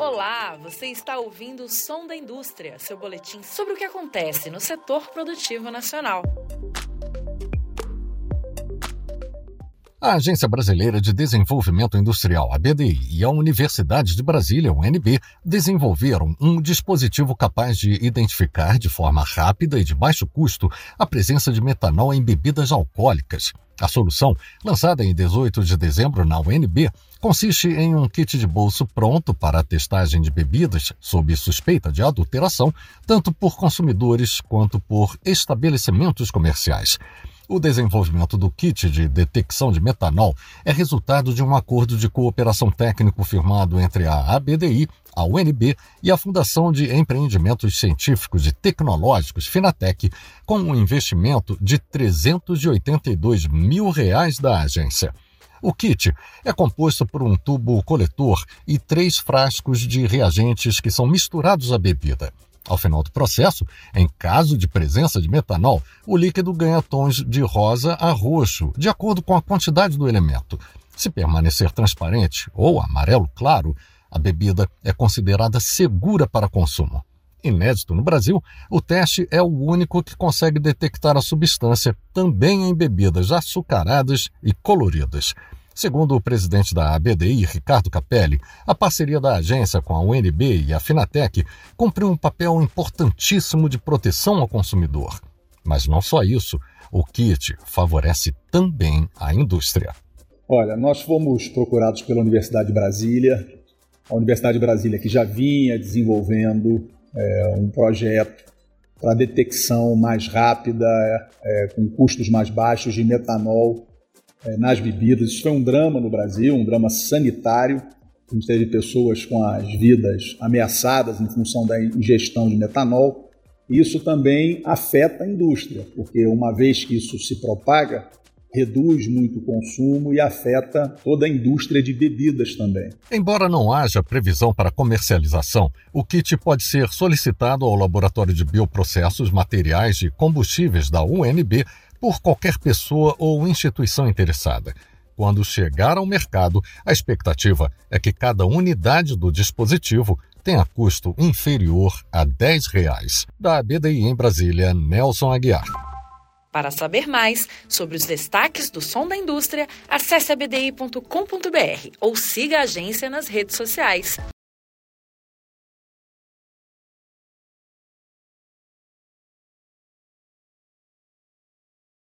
Olá, você está ouvindo o Som da Indústria, seu boletim sobre o que acontece no setor produtivo nacional. A Agência Brasileira de Desenvolvimento Industrial, a BDI, e a Universidade de Brasília, UNB, desenvolveram um dispositivo capaz de identificar de forma rápida e de baixo custo a presença de metanol em bebidas alcoólicas. A solução, lançada em 18 de dezembro na UNB, consiste em um kit de bolso pronto para a testagem de bebidas sob suspeita de adulteração, tanto por consumidores quanto por estabelecimentos comerciais. O desenvolvimento do kit de detecção de metanol é resultado de um acordo de cooperação técnico firmado entre a ABDI, a UNB e a Fundação de Empreendimentos Científicos e Tecnológicos, Finatec, com um investimento de R$ 382 mil da agência. O kit é composto por um tubo coletor e 3 frascos de reagentes que são misturados à bebida. Ao final do processo, em caso de presença de metanol, o líquido ganha tons de rosa a roxo, de acordo com a quantidade do elemento. Se permanecer transparente ou amarelo claro, a bebida é considerada segura para consumo. Inédito no Brasil, o teste é o único que consegue detectar a substância também em bebidas açucaradas e coloridas. Segundo o presidente da ABDI, Ricardo Capelli, a parceria da agência com a UNB e a Finatec cumpriu um papel importantíssimo de proteção ao consumidor. Mas não só isso, o kit favorece também a indústria. Olha, nós fomos procurados pela Universidade de Brasília, a Universidade de Brasília que já vinha desenvolvendo um projeto para detecção mais rápida, com custos mais baixos de metanol nas bebidas. Isso foi um drama no Brasil, um drama sanitário. A gente teve pessoas com as vidas ameaçadas em função da ingestão de metanol. Isso também afeta a indústria, porque uma vez que isso se propaga, reduz muito o consumo e afeta toda a indústria de bebidas também. Embora não haja previsão para comercialização, o kit pode ser solicitado ao Laboratório de Bioprocessos, Materiais e Combustíveis da UNB por qualquer pessoa ou instituição interessada. Quando chegar ao mercado, a expectativa é que cada unidade do dispositivo tenha custo inferior a R$ 10. Da ABDI em Brasília, Nelson Aguiar. Para saber mais sobre os destaques do Som da Indústria, acesse abdi.com.br ou siga a agência nas redes sociais.